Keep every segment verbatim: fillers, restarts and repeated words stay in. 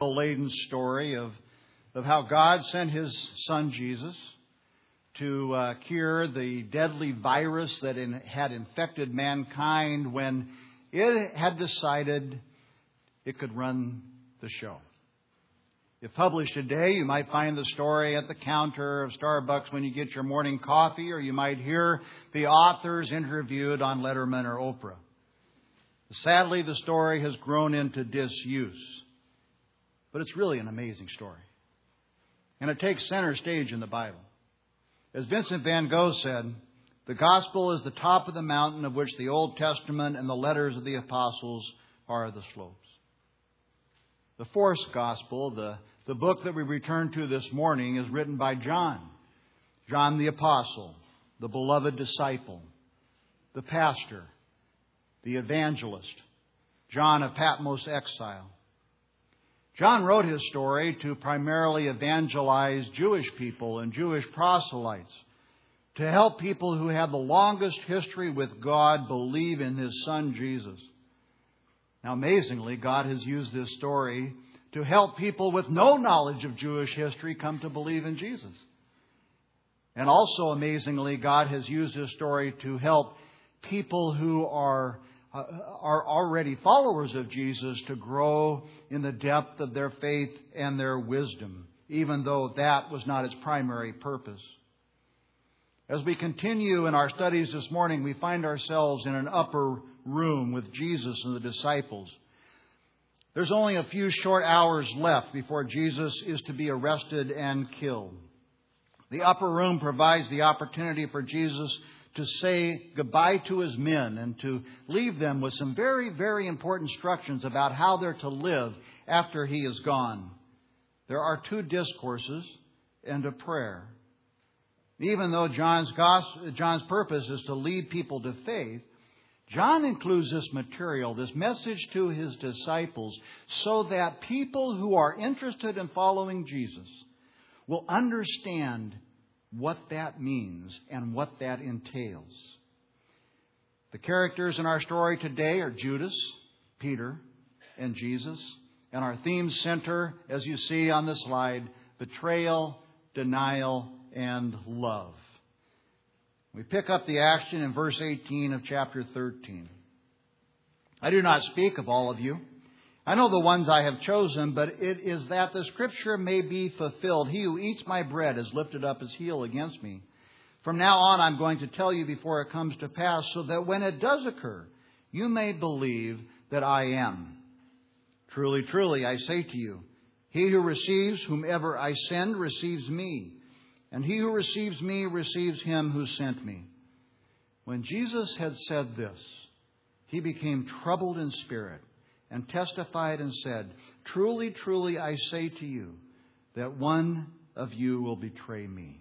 laden story of, of how God sent His Son Jesus to uh, cure the deadly virus that in, had infected mankind when it had decided it could run the show. If published today, you might find the story at the counter of Starbucks when you get your morning coffee, or you might hear the authors interviewed on Letterman or Oprah. Sadly, the story has grown into disuse. But it's really an amazing story. And it takes center stage in the Bible. As Vincent van Gogh said, the gospel is the top of the mountain of which the Old Testament and the letters of the apostles are the slopes. The fourth gospel, the, the book that we return to this morning, is written by John. John the apostle, the beloved disciple, the pastor, the evangelist, John of Patmos exile. John wrote his story to primarily evangelize Jewish people and Jewish proselytes, to help people who had the longest history with God believe in His Son Jesus. Now, amazingly, God has used this story to help people with no knowledge of Jewish history come to believe in Jesus. And also, amazingly, God has used this story to help people who are Uh, are already followers of Jesus to grow in the depth of their faith and their wisdom, even though that was not its primary purpose. As we continue in our studies this morning, we find ourselves in an upper room with Jesus and the disciples. There's only a few short hours left before Jesus is to be arrested and killed. The upper room provides the opportunity for Jesus to say goodbye to His men and to leave them with some very, very important instructions about how they're to live after He is gone. There are two discourses and a prayer. Even though John's gospel, John's purpose is to lead people to faith, John includes this material, this message to his disciples, so that people who are interested in following Jesus will understand what that means and what that entails. The characters in our story today are Judas, Peter, and Jesus. And our themes center, as you see on the slide, betrayal, denial, and love. We pick up the action in verse eighteen of chapter thirteen. I do not speak of all of you. I know the ones I have chosen, but it is that the Scripture may be fulfilled. He who eats my bread has lifted up his heel against me. From now on, I'm going to tell you before it comes to pass, so that when it does occur, you may believe that I am. Truly, truly, I say to you, he who receives whomever I send receives me, and he who receives me receives him who sent me. When Jesus had said this, He became troubled in spirit, and testified and said, Truly, truly, I say to you, that one of you will betray me.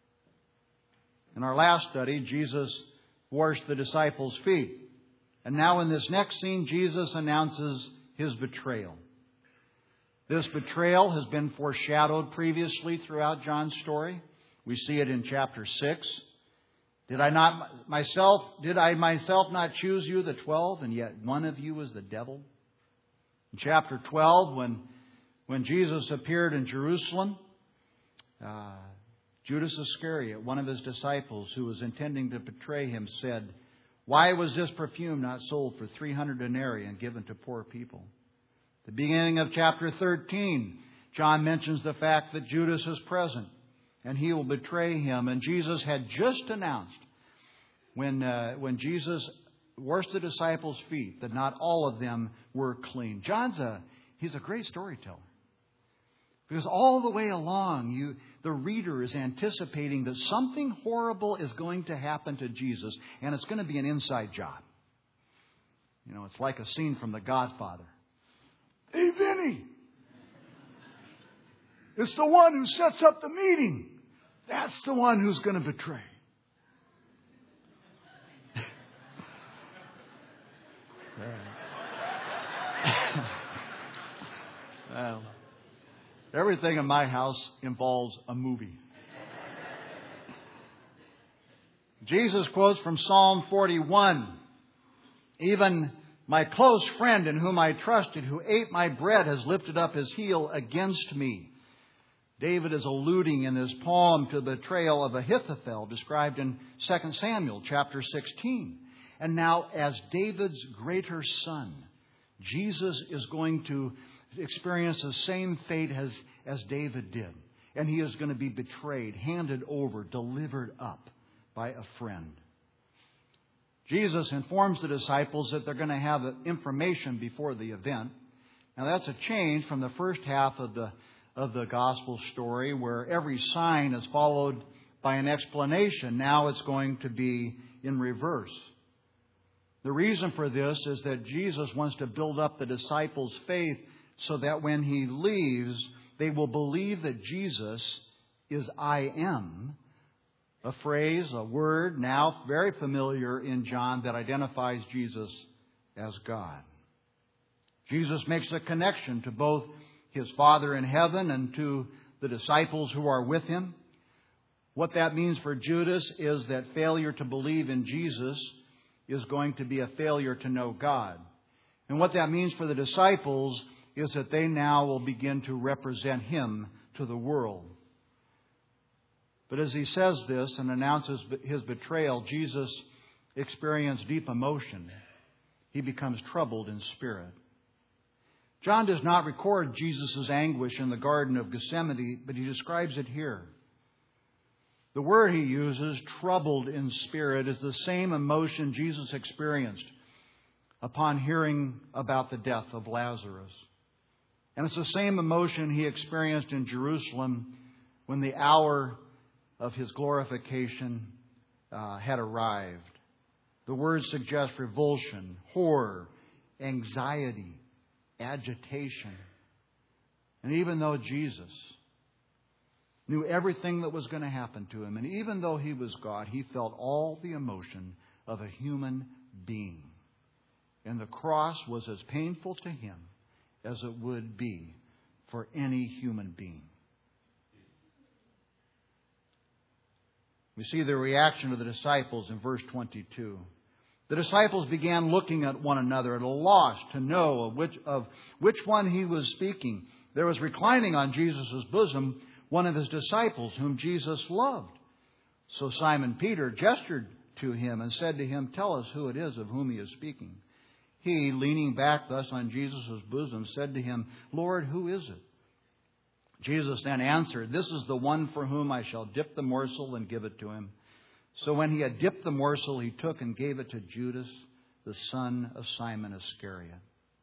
In our last study, Jesus washed the disciples' feet. And now in this next scene, Jesus announces His betrayal. This betrayal has been foreshadowed previously throughout John's story. We see it in chapter six. Did I not myself, did I myself not choose you, the twelve, and yet one of you is the devil? In chapter twelve, when, when Jesus appeared in Jerusalem, uh, Judas Iscariot, one of His disciples who was intending to betray Him, said, Why was this perfume not sold for three hundred denarii and given to poor people? At the beginning of chapter thirteen, John mentions the fact that Judas is present and he will betray Him. And Jesus had just announced when, uh, when Jesus washed the disciples' feet that not all of them were clean. John's a, he's a great storyteller. Because all the way along, you, the reader is anticipating that something horrible is going to happen to Jesus, and it's going to be an inside job. You know, it's like a scene from The Godfather. Hey, Vinny! It's the one who sets up the meeting. That's the one who's going to betray. Well, everything in my house involves a movie. Jesus quotes from Psalm forty-one. Even My close friend in whom I trusted, who ate my bread, has lifted up his heel against me. David is alluding in this poem to the betrayal of Ahithophel, described in Second Samuel chapter sixteen. And now, as David's greater son, Jesus is going to experience the same fate as, as David did. And he is going to be betrayed, handed over, delivered up by a friend. Jesus informs the disciples that they're going to have information before the event. Now that's a change from the first half of the of the gospel story, where every sign is followed by an explanation. Now it's going to be in reverse. The reason for this is that Jesus wants to build up the disciples' faith so that when He leaves, they will believe that Jesus is I am, a phrase, a word now very familiar in John that identifies Jesus as God. Jesus makes a connection to both His Father in heaven and to the disciples who are with Him. What that means for Judas is that failure to believe in Jesus is going to be a failure to know God. And what that means for the disciples is that they now will begin to represent Him to the world. But as He says this and announces His betrayal, Jesus experienced deep emotion. He becomes troubled in spirit. John does not record Jesus' anguish in the Garden of Gethsemane, but he describes it here. The word he uses, troubled in spirit, is the same emotion Jesus experienced upon hearing about the death of Lazarus. And it's the same emotion he experienced in Jerusalem when the hour of his glorification uh, had arrived. The words suggest revulsion, horror, anxiety, agitation. And even though Jesus knew everything that was going to happen to him, and even though He was God, He felt all the emotion of a human being. And the cross was as painful to Him as it would be for any human being. We see the reaction of the disciples in verse twenty-two. The disciples began looking at one another at a loss to know of which, of which one He was speaking. There was reclining on Jesus' bosom one of His disciples whom Jesus loved. So Simon Peter gestured to Him and said to Him, "Tell us who it is of whom He is speaking." He, leaning back thus on Jesus' bosom, said to Him, "Lord, who is it?" Jesus then answered, "This is the one for whom I shall dip the morsel and give it to him." So when he had dipped the morsel, he took and gave it to Judas, the son of Simon Iscariot.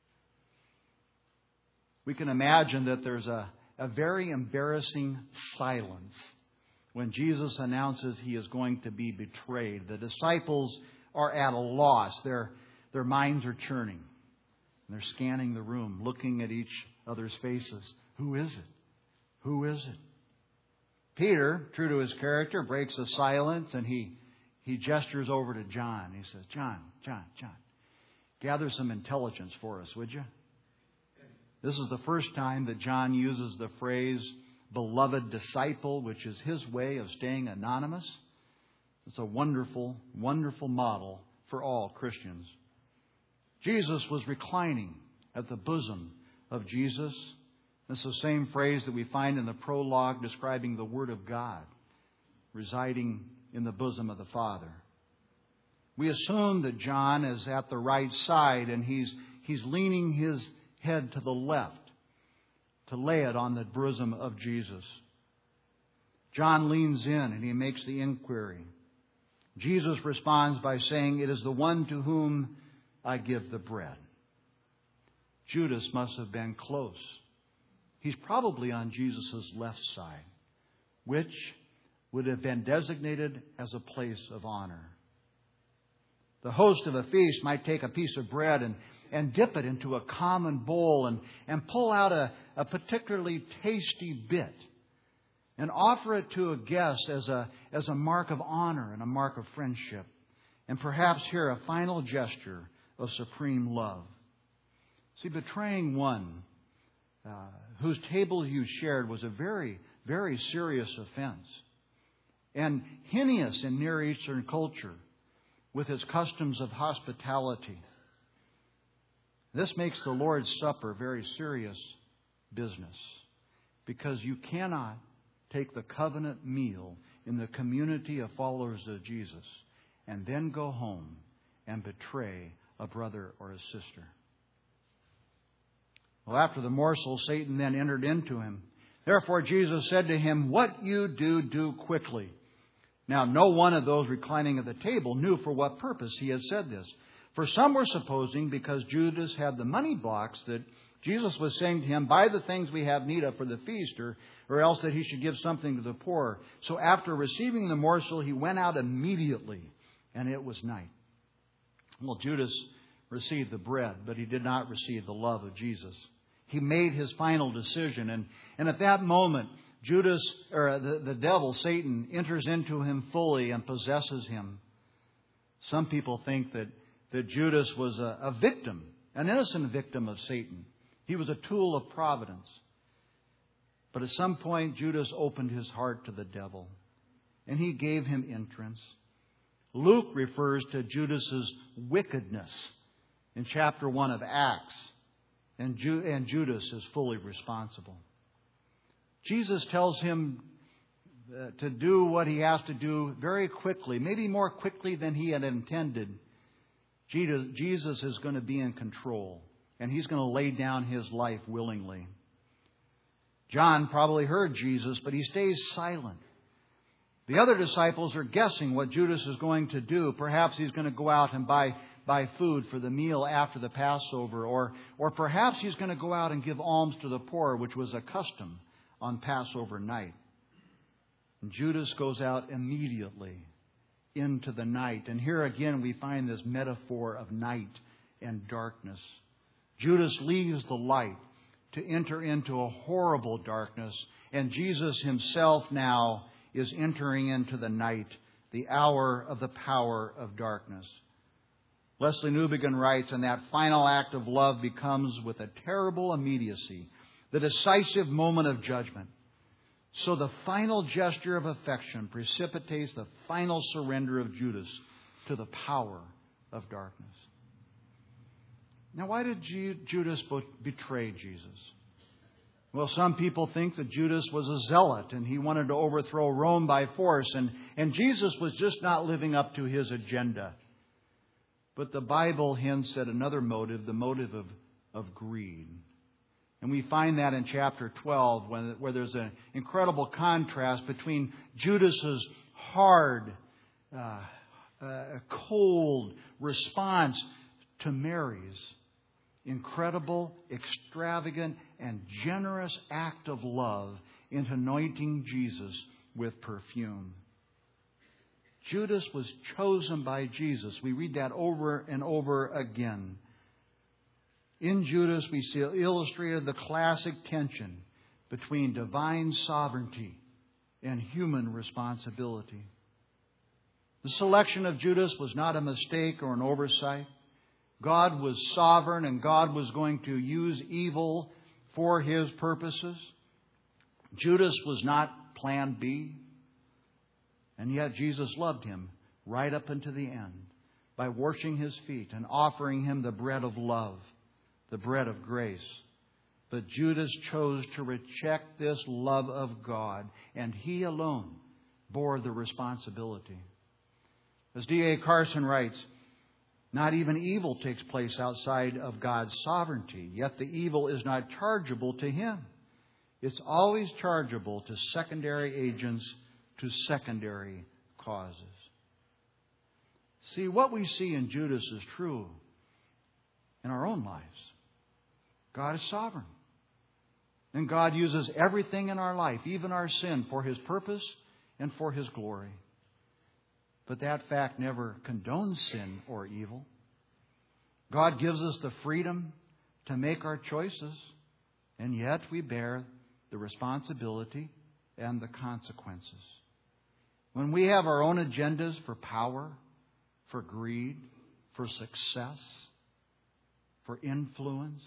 We can imagine that there's a, a very embarrassing silence when Jesus announces He is going to be betrayed. The disciples are at a loss. Their, their minds are churning. They're scanning the room, looking at each other's faces. Who is it? Who is it? Peter, true to his character, breaks the silence and he, he gestures over to John. He says, John, John, John, gather some intelligence for us, would you? This is the first time that John uses the phrase beloved disciple, which is his way of staying anonymous. It's a wonderful, wonderful model for all Christians. Jesus was reclining at the bosom of Jesus. It's the same phrase that we find in the prologue describing the Word of God residing in the bosom of the Father. We assume that John is at the right side and he's he's leaning his head to the left to lay it on the bosom of Jesus. John leans in and he makes the inquiry. Jesus responds by saying, "It is the one to whom I give the bread." Judas must have been close. He's probably on Jesus' left side, which would have been designated as a place of honor. The host of a feast might take a piece of bread and, and dip it into a common bowl and, and pull out a, a particularly tasty bit and offer it to a guest as a, as a mark of honor and a mark of friendship, and perhaps here a final gesture of supreme love. See, betraying one uh, whose table you shared was a very, very serious offense, and heinous in Near Eastern culture with its customs of hospitality. This makes the Lord's Supper very serious business, because you cannot take the covenant meal in the community of followers of Jesus and then go home and betray a brother or a sister. Well, after the morsel, Satan then entered into him. Therefore, Jesus said to him, "What you do, do quickly." Now, no one of those reclining at the table knew for what purpose he had said this. For some were supposing, because Judas had the money box, that Jesus was saying to him, "Buy the things we have need of for the feast," or, or else that he should give something to the poor. So after receiving the morsel, he went out immediately, and it was night. Well, Judas received the bread, but he did not receive the love of Jesus. He made his final decision, and, and at that moment, Judas, or the, the devil, Satan, enters into him fully and possesses him. Some people think that, that Judas was a, a victim, an innocent victim of Satan. He was a tool of providence. But at some point, Judas opened his heart to the devil, and he gave him entrance. Luke refers to Judas's wickedness in chapter one of Acts, and, Ju- and Judas is fully responsible. Jesus tells him uh, to do what he has to do very quickly, maybe more quickly than he had intended. Jesus, Jesus is going to be in control, and he's going to lay down his life willingly. John probably heard Jesus, but he stays silent. The other disciples are guessing what Judas is going to do. Perhaps he's going to go out and buy, buy food for the meal after the Passover, or, or perhaps he's going to go out and give alms to the poor, which was a custom on Passover night. And Judas goes out immediately into the night. And here again we find this metaphor of night and darkness. Judas leaves the light to enter into a horrible darkness. And Jesus himself now is entering into the night, the hour of the power of darkness. Leslie Newbegin writes, "And that final act of love becomes with a terrible immediacy the decisive moment of judgment. So the final gesture of affection precipitates the final surrender of Judas to the power of darkness." Now, why did Judas betray Jesus? Well, some people think that Judas was a zealot and he wanted to overthrow Rome by force, and, and Jesus was just not living up to his agenda. But the Bible hints at another motive, the motive of, of greed. And we find that in chapter twelve, when, where there's an incredible contrast between Judas's hard, uh, uh, cold response to Mary's incredible, extravagant, and generous act of love in anointing Jesus with perfume. Judas was chosen by Jesus. We read that over and over again. In Judas, we see illustrated the classic tension between divine sovereignty and human responsibility. The selection of Judas was not a mistake or an oversight. God was sovereign, and God was going to use evil for His purposes. Judas was not plan B. And yet Jesus loved him right up unto the end by washing his feet and offering him the bread of love, the bread of grace. But Judas chose to reject this love of God, and he alone bore the responsibility. As D A Carson writes, not even evil takes place outside of God's sovereignty, yet the evil is not chargeable to Him. It's always chargeable to secondary agents, to secondary causes. See, what we see in Judas is true in our own lives. God is sovereign. And God uses everything in our life, even our sin, for His purpose and for His glory. But that fact never condones sin or evil. God gives us the freedom to make our choices, and yet we bear the responsibility and the consequences. When we have our own agendas for power, for greed, for success, for influence,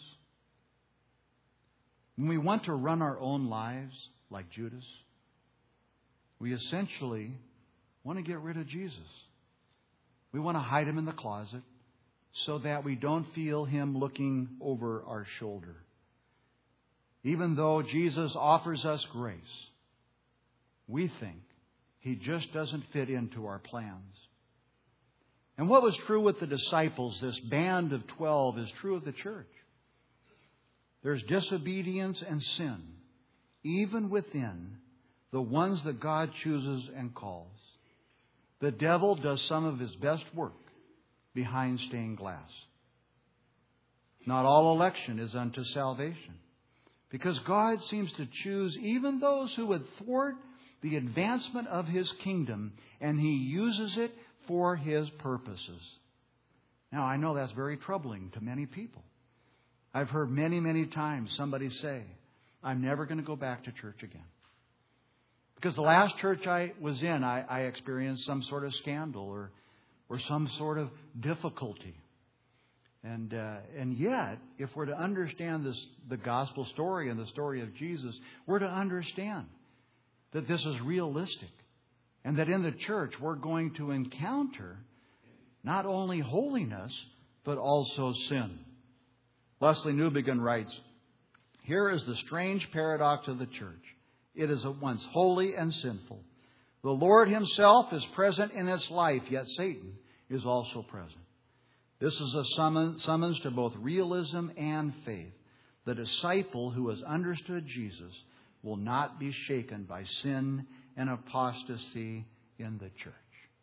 when we want to run our own lives like Judas, we essentially want to get rid of Jesus. We want to hide Him in the closet, so that we don't feel Him looking over our shoulder. Even though Jesus offers us grace, we think He just doesn't fit into our plans. And what was true with the disciples, this band of twelve, is true of the church. There's disobedience and sin, even within the ones that God chooses and calls. The devil does some of his best work behind stained glass. Not all election is unto salvation, because God seems to choose even those who would thwart the advancement of His kingdom, and He uses it for His purposes. Now, I know that's very troubling to many people. I've heard many, many times somebody say, I'm never going to go back to church again. Because the last church I was in, I, I experienced some sort of scandal or, or some sort of difficulty. And uh, and yet, if we're to understand this, the gospel story and the story of Jesus, we're to understand that this is realistic. And that in the church, we're going to encounter not only holiness, but also sin. Lesslie Newbigin writes, here is the strange paradox of the church. It is at once holy and sinful. The Lord Himself is present in its life, yet Satan is also present. This is a summons, summons to both realism and faith. The disciple who has understood Jesus will not be shaken by sin and apostasy in the church.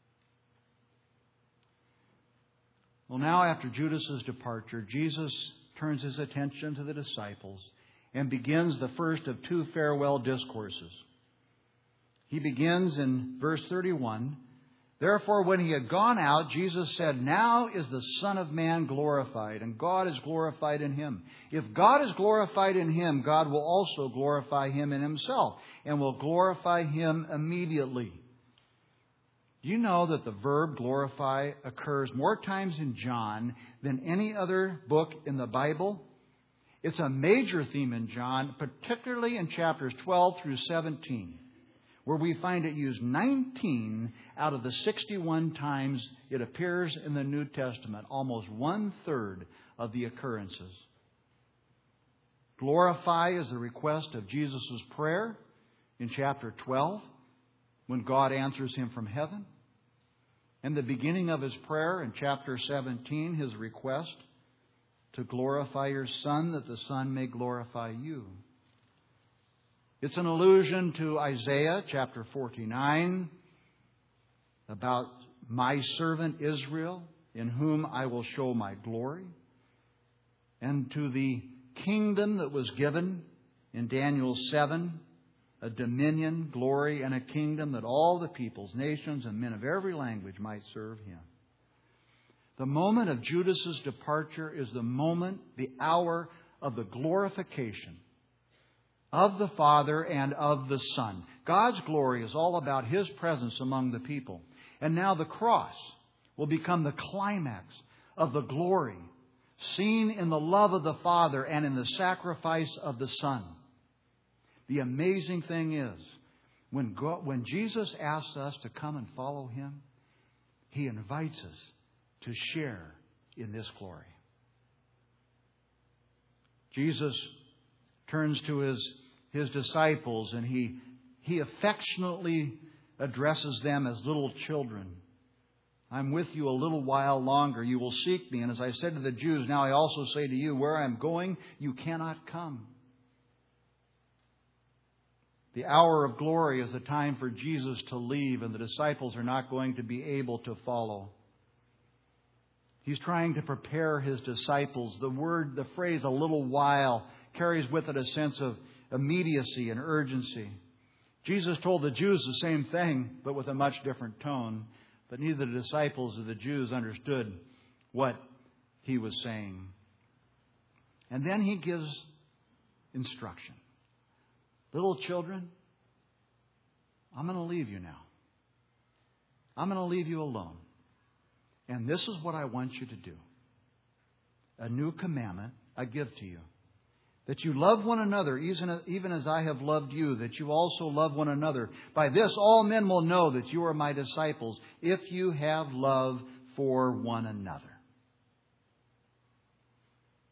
Well, now after Judas's departure, Jesus turns His attention to the disciples and begins the first of two farewell discourses. He begins in verse thirty-one. Therefore, when He had gone out, Jesus said, now is the Son of Man glorified, and God is glorified in Him. If God is glorified in Him, God will also glorify Him in Himself, and will glorify Him immediately. Do you know that the verb glorify occurs more times in John than any other book in the Bible? It's a major theme in John, particularly in chapters twelve through seventeen. Where we find it used nineteen out of the sixty-one times it appears in the New Testament, almost one-third of the occurrences. Glorify is the request of Jesus' prayer in chapter twelve, when God answers Him from heaven. And the beginning of His prayer in chapter seventeen, His request to glorify Your Son, that the Son may glorify You. It's an allusion to Isaiah chapter forty-nine about my servant Israel, in whom I will show my glory, and to the kingdom that was given in Daniel seven, a dominion, glory, and a kingdom that all the peoples, nations, and men of every language might serve Him. The moment of Judas's departure is the moment, the hour of the glorification of the Father and of the Son. God's glory is all about His presence among the people. And now the cross will become the climax of the glory seen in the love of the Father and in the sacrifice of the Son. The amazing thing is, when God, when Jesus asks us to come and follow Him, He invites us to share in this glory. Jesus turns to his, his disciples and he, he affectionately addresses them as little children. I'm with you a little while longer. You will seek me. And as I said to the Jews, now I also say to you, where I am going, you cannot come. The hour of glory is the time for Jesus to leave, and the disciples are not going to be able to follow. He's trying to prepare His disciples. The word, the phrase, a little while, carries with it a sense of immediacy and urgency. Jesus told the Jews the same thing, but with a much different tone. But neither the disciples nor the Jews understood what He was saying. And then He gives instruction. Little children, I'm going to leave you now. I'm going to leave you alone. And this is what I want you to do. A new commandment I give to you. That you love one another, even as I have loved you, that you also love one another. By this all men will know that you are my disciples, if you have love for one another.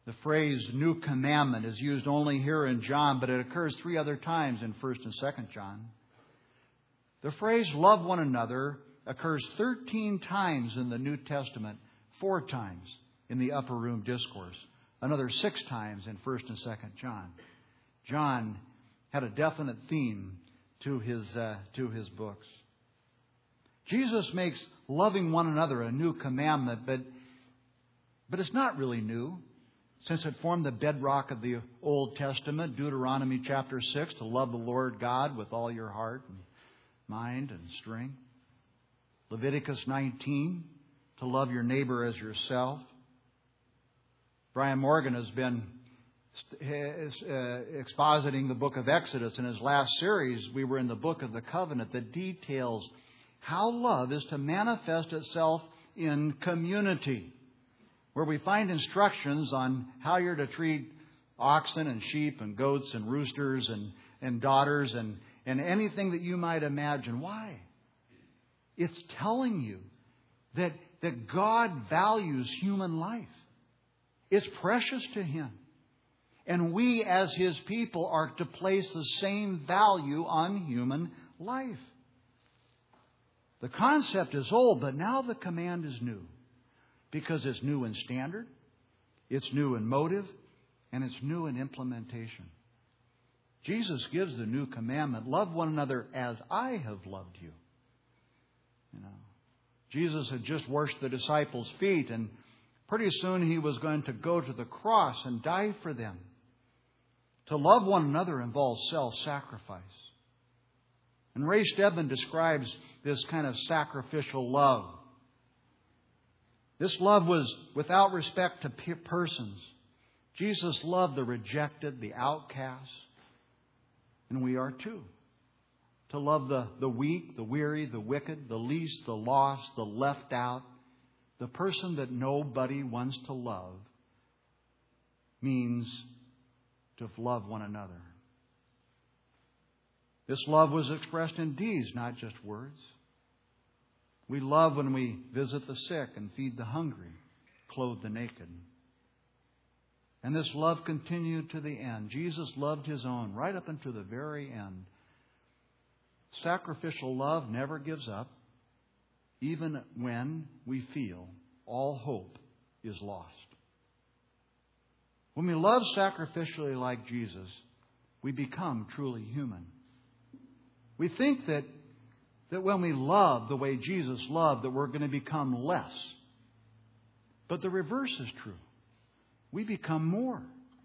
The phrase new commandment is used only here in John, but it occurs three other times in First and Second John. The phrase love one another occurs thirteen times in the New Testament, four times in the Upper Room Discourse, another six times in First and Second John. John had a definite theme to his uh, to his books. Jesus makes loving one another a new commandment, but but it's not really new, since it formed the bedrock of the Old Testament, Deuteronomy chapter six, to love the Lord God with all your heart and mind and strength. Leviticus nineteen, to love your neighbor as yourself. Brian Morgan has been uh, expositing the book of Exodus. In his last series, we were in the book of the covenant that details how love is to manifest itself in community, where we find instructions on how you're to treat oxen and sheep and goats and roosters and, and daughters and, and anything that you might imagine. Why? It's telling you that, that God values human life. It's precious to Him. And we as His people are to place the same value on human life. The concept is old, but now the command is new. Because it's new in standard, it's new in motive, and it's new in implementation. Jesus gives the new commandment, love one another as I have loved you. You know, Jesus had just washed the disciples' feet, and pretty soon He was going to go to the cross and die for them. To love one another involves self-sacrifice. And Ray Stedman describes this kind of sacrificial love. This love was without respect to persons. Jesus loved the rejected, the outcasts. And we are too. To love the, the weak, the weary, the wicked, the least, the lost, the left out. The person that nobody wants to love means to love one another. This love was expressed in deeds, not just words. We love when we visit the sick and feed the hungry, clothe the naked. And this love continued to the end. Jesus loved His own right up until the very end. Sacrificial love never gives up, even when we feel all hope is lost. When we love sacrificially like Jesus, we become truly human. We think that That when we love the way Jesus loved, that we're going to become less. But the reverse is true. We become more.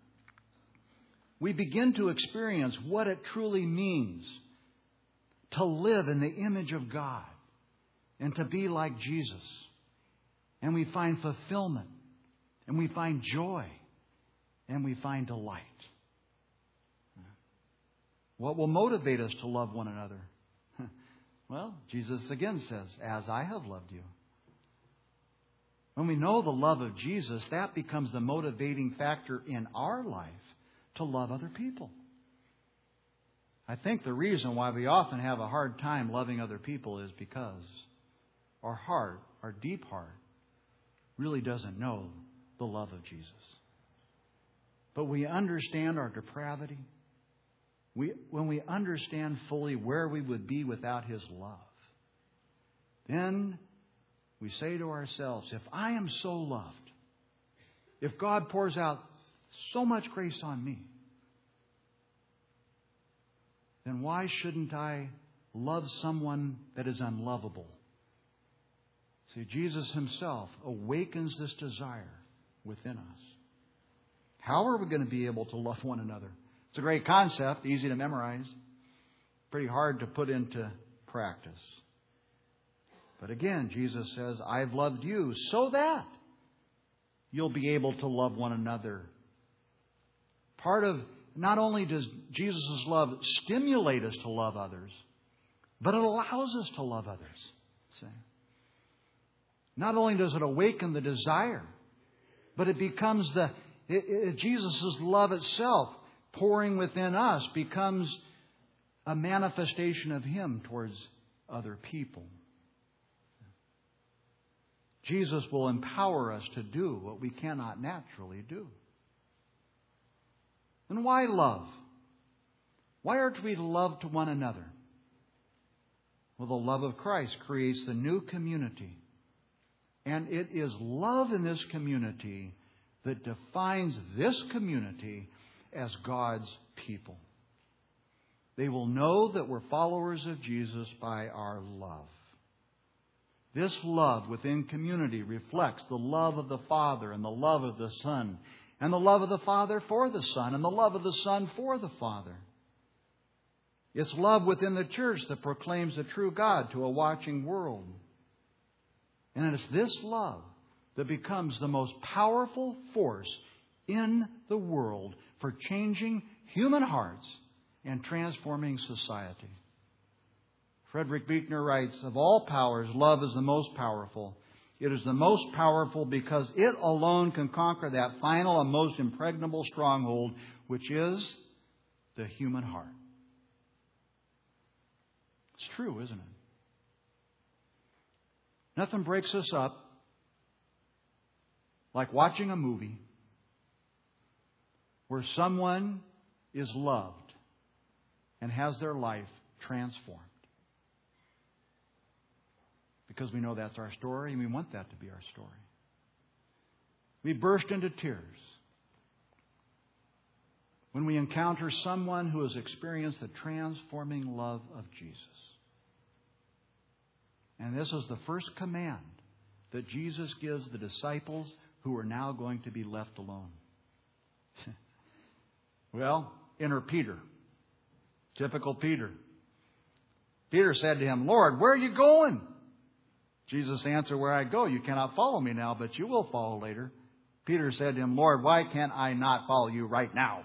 We begin to experience what it truly means to live in the image of God and to be like Jesus. And we find fulfillment, and we find joy, and we find delight. What will motivate us to love one another? Well, Jesus again says, as I have loved you. When we know the love of Jesus, that becomes the motivating factor in our life to love other people. I think the reason why we often have a hard time loving other people is because our heart, our deep heart, really doesn't know the love of Jesus. But we understand our depravity. We, when we understand fully where we would be without His love, then we say to ourselves, if I am so loved, if God pours out so much grace on me, then why shouldn't I love someone that is unlovable? See, Jesus Himself awakens this desire within us. How are we going to be able to love one another? It's a great concept, easy to memorize, pretty hard to put into practice. But again, Jesus says, I've loved you so that you'll be able to love one another. Part of, not only does Jesus' love stimulate us to love others, but it allows us to love others. See? Not only does it awaken the desire, but it becomes the, it, it, Jesus' love itself pouring within us becomes a manifestation of Him towards other people. Jesus will empower us to do what we cannot naturally do. And why love? Why are we to love to one another? Well, the love of Christ creates the new community. And it is love in this community that defines this community as God's people. They will know that we're followers of Jesus by our love. This love within community reflects the love of the Father and the love of the Son, and the love of the Father for the Son, and the love of the Son for the Father. It's love within the church that proclaims the true God to a watching world. And it's this love that becomes the most powerful force in the world for changing human hearts and transforming society. Frederick Buechner writes, of all powers, love is the most powerful. It is the most powerful because it alone can conquer that final and most impregnable stronghold, which is the human heart. It's true, isn't it? Nothing breaks us up like watching a movie where someone is loved and has their life transformed. Because we know that's our story and we want that to be our story. We burst into tears when we encounter someone who has experienced the transforming love of Jesus. And this is the first command that Jesus gives the disciples who are now going to be left alone. Well, enter Peter. Typical Peter. Peter said to him, Lord, where are you going? Jesus answered, where I go, you cannot follow me now, but you will follow later. Peter said to him, Lord, why can't I not follow you right now?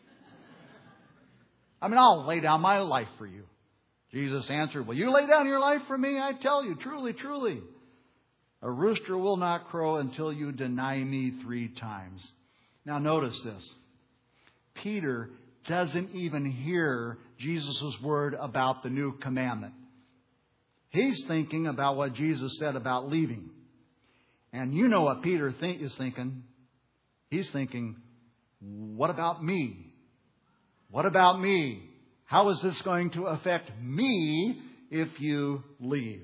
I mean, I'll lay down my life for you. Jesus answered, will you lay down your life for me? I tell you, truly, truly, a rooster will not crow until you deny me three times. Now notice this. Peter doesn't even hear Jesus' word about the new commandment. He's thinking about what Jesus said about leaving. And you know what Peter think, is thinking. He's thinking, what about me? What about me? How is this going to affect me if you leave?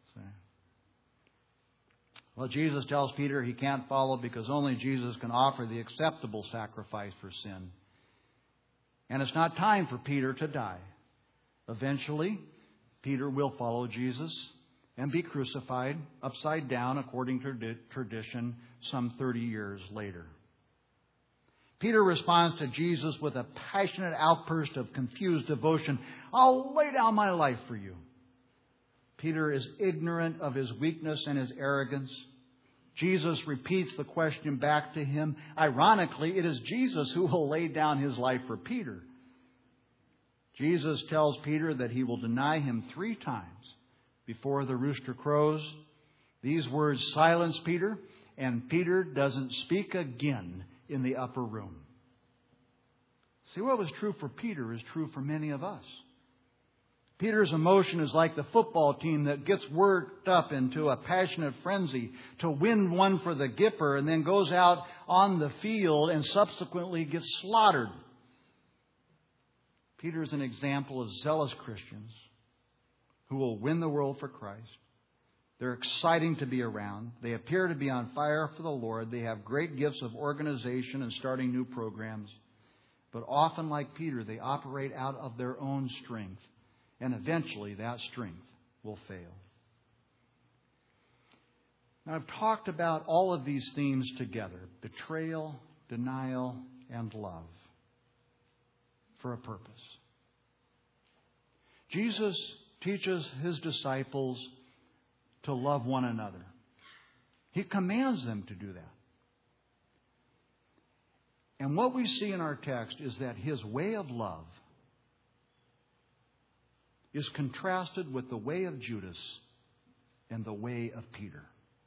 Well, Jesus tells Peter he can't follow because only Jesus can offer the acceptable sacrifice for sin. And it's not time for Peter to die. Eventually, Peter will follow Jesus and be crucified upside down according to tradition some thirty years later. Peter responds to Jesus with a passionate outburst of confused devotion. I'll lay down my life for you. Peter is ignorant of his weakness and his arrogance. Jesus repeats the question back to him. Ironically, it is Jesus who will lay down his life for Peter. Jesus tells Peter that he will deny him three times before the rooster crows. These words silence Peter, and Peter doesn't speak again in the upper room. See, what was true for Peter is true for many of us. Peter's emotion is like the football team that gets worked up into a passionate frenzy to win one for the Gipper and then goes out on the field and subsequently gets slaughtered. Peter is an example of zealous Christians who will win the world for Christ. They're exciting to be around. They appear to be on fire for the Lord. They have great gifts of organization and starting new programs. But often, like Peter, they operate out of their own strength. And eventually that strength will fail. Now, I've talked about all of these themes together. Betrayal, denial, and love. For a purpose. Jesus teaches his disciples to love one another. He commands them to do that. And what we see in our text is that his way of love is contrasted with the way of Judas and the way of Peter.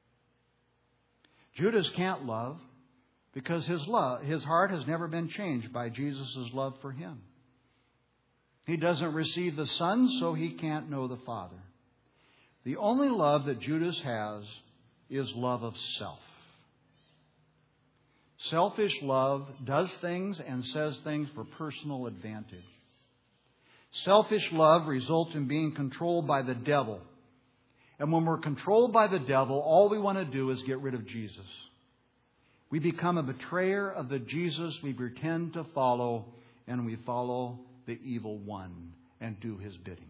Judas can't love because his love, his heart has never been changed by Jesus' love for him. He doesn't receive the Son, so he can't know the Father. The only love that Judas has is love of self. Selfish love does things and says things for personal advantage. Selfish love results in being controlled by the devil. And when we're controlled by the devil, all we want to do is get rid of Jesus. We become a betrayer of the Jesus we pretend to follow, and we follow the evil one and do his bidding.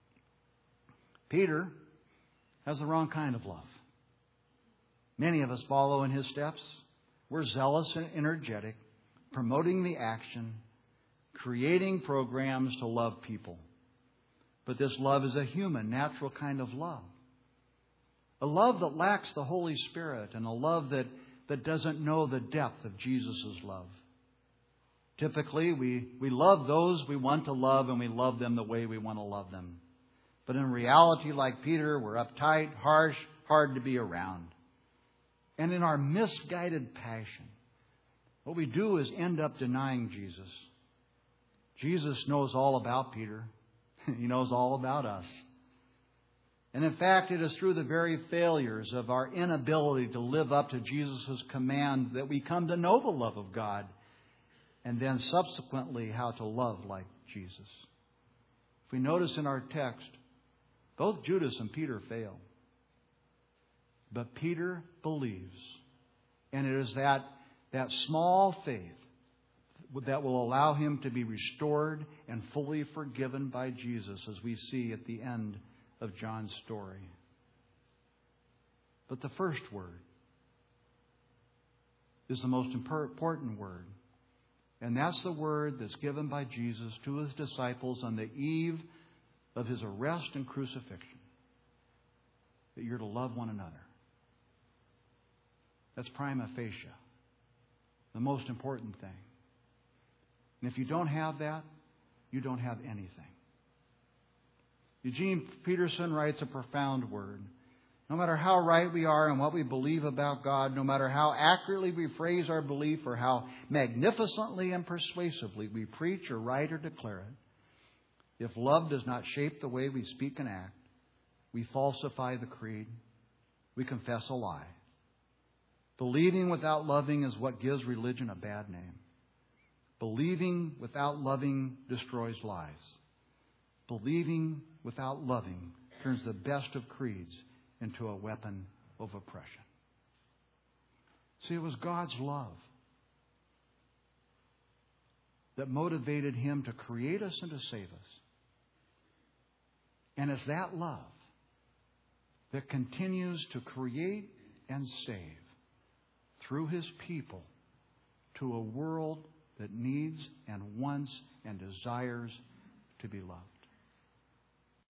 Peter has the wrong kind of love. Many of us follow in his steps. We're zealous and energetic, promoting the action, creating programs to love people. But this love is a human, natural kind of love. A love that lacks the Holy Spirit, and a love that, that doesn't know the depth of Jesus' love. Typically, we, we love those we want to love, and we love them the way we want to love them. But in reality, like Peter, we're uptight, harsh, hard to be around. And in our misguided passion, what we do is end up denying Jesus. Jesus knows all about Peter. He knows all about us. And in fact, it is through the very failures of our inability to live up to Jesus' command that we come to know the love of God, and then subsequently how to love like Jesus. If we notice in our text, both Judas and Peter fail. But Peter believes. And it is that, that small faith that will allow him to be restored and fully forgiven by Jesus, as we see at the end of John's story. But the first word is the most important word. And that's the word that's given by Jesus to his disciples on the eve of his arrest and crucifixion. That you're to love one another. That's prima facie. The most important thing. And if you don't have that, you don't have anything. Eugene Peterson writes a profound word. No matter how right we are in what we believe about God, no matter how accurately we phrase our belief or how magnificently and persuasively we preach or write or declare it, if love does not shape the way we speak and act, we falsify the creed. We confess a lie. Believing without loving is what gives religion a bad name. Believing without loving destroys lives. Believing without loving turns the best of creeds into a weapon of oppression. See, it was God's love that motivated him to create us and to save us. And it's that love that continues to create and save through his people to a world that needs and wants and desires to be loved.